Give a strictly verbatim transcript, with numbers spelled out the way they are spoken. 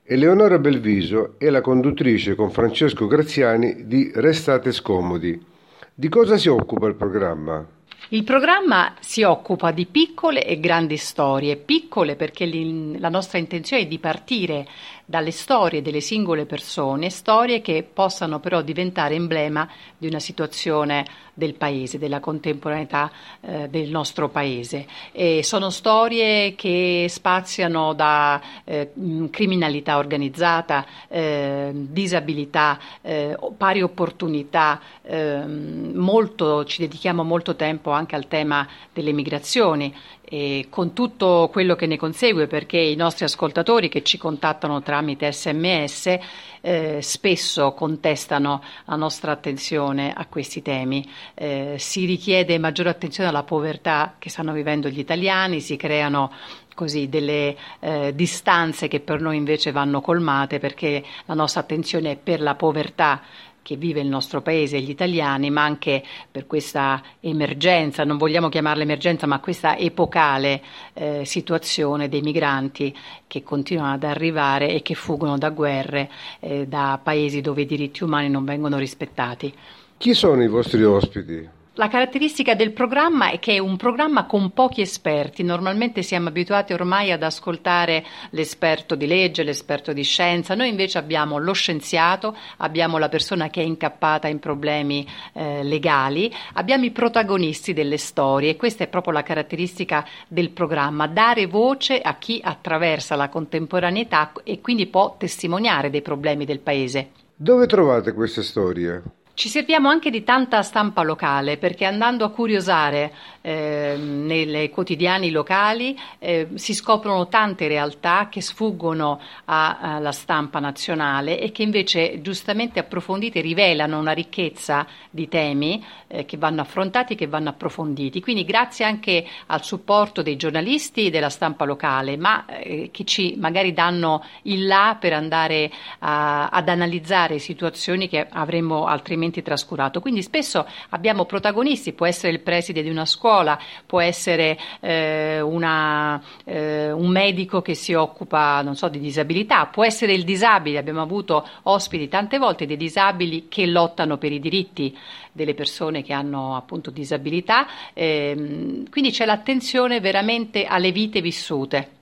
Eleonora Belviso è la conduttrice con Francesco Graziani di Restate Scomodi. Di cosa si occupa il programma? Il programma si occupa di piccole e grandi storie, piccole perché la nostra intenzione è di partire dalle storie delle singole persone, storie che possano però diventare emblema di una situazione del paese, della contemporaneità eh, del nostro paese. E sono storie che spaziano da eh, criminalità organizzata, eh, disabilità, eh, pari opportunità, eh, molto, ci dedichiamo molto tempo anche al tema delle migrazioni, e con tutto quello che ne consegue, perché i nostri ascoltatori che ci contattano tramite sms eh, spesso contestano la nostra attenzione a questi temi. Eh, si richiede maggiore attenzione alla povertà che stanno vivendo gli italiani, si creano così delle eh, distanze che per noi invece vanno colmate, perché la nostra attenzione è per la povertà che vive il nostro paese e gli italiani, ma anche per questa emergenza, non vogliamo chiamarla emergenza, ma questa epocale eh, situazione dei migranti che continuano ad arrivare e che fuggono da guerre, eh, da paesi dove i diritti umani non vengono rispettati. Chi sono i vostri ospiti? La caratteristica del programma è che è un programma con pochi esperti. Normalmente siamo abituati ormai ad ascoltare l'esperto di legge, l'esperto di scienza. Noi invece abbiamo lo scienziato, abbiamo la persona che è incappata in problemi eh, legali, abbiamo i protagonisti delle storie, e questa è proprio la caratteristica del programma: dare voce a chi attraversa la contemporaneità e quindi può testimoniare dei problemi del paese. Dove trovate queste storie? Ci serviamo anche di tanta stampa locale, perché andando a curiosare eh, nei quotidiani locali eh, si scoprono tante realtà che sfuggono a- alla stampa nazionale e che invece, giustamente approfondite, rivelano una ricchezza di temi eh, che vanno affrontati, che vanno approfonditi. Quindi grazie anche al supporto dei giornalisti della stampa locale, ma eh, che ci magari danno il là per andare a- ad analizzare situazioni che avremmo altrimenti trascurato. Quindi spesso abbiamo protagonisti, può essere il preside di una scuola, può essere eh, una, eh, un medico che si occupa, non so, di disabilità, può essere il disabile. Abbiamo avuto ospiti tante volte dei disabili che lottano per i diritti delle persone che hanno appunto disabilità, ehm, quindi c'è l'attenzione veramente alle vite vissute.